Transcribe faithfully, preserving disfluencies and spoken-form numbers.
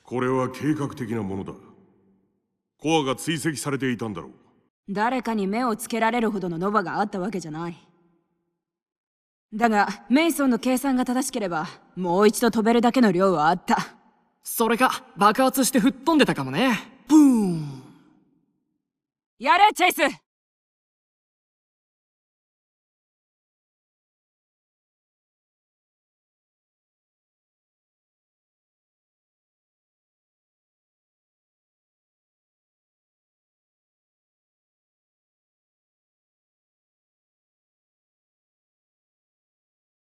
これは計画的なものだ。コアが追跡されていたんだろう。 誰かに目をつけられるほどのノバがあったわけじゃない。だがメイソンの計算が正しければもう一度飛べるだけの量はあった。 それか爆発して吹っ飛んでたかもね。ブーン。 やれチェイス。